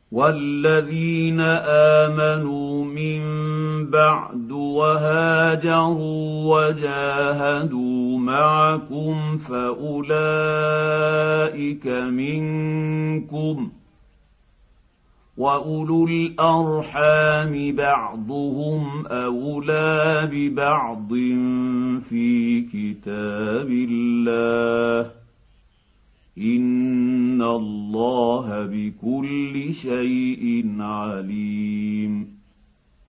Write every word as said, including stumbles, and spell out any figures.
والذين آمنوا من بعد وهاجروا وجاهدوا معكم فأولئك منكم، وأولو الأرحام بعضهم أولى ببعض في كتاب الله، إن الله بكل شيء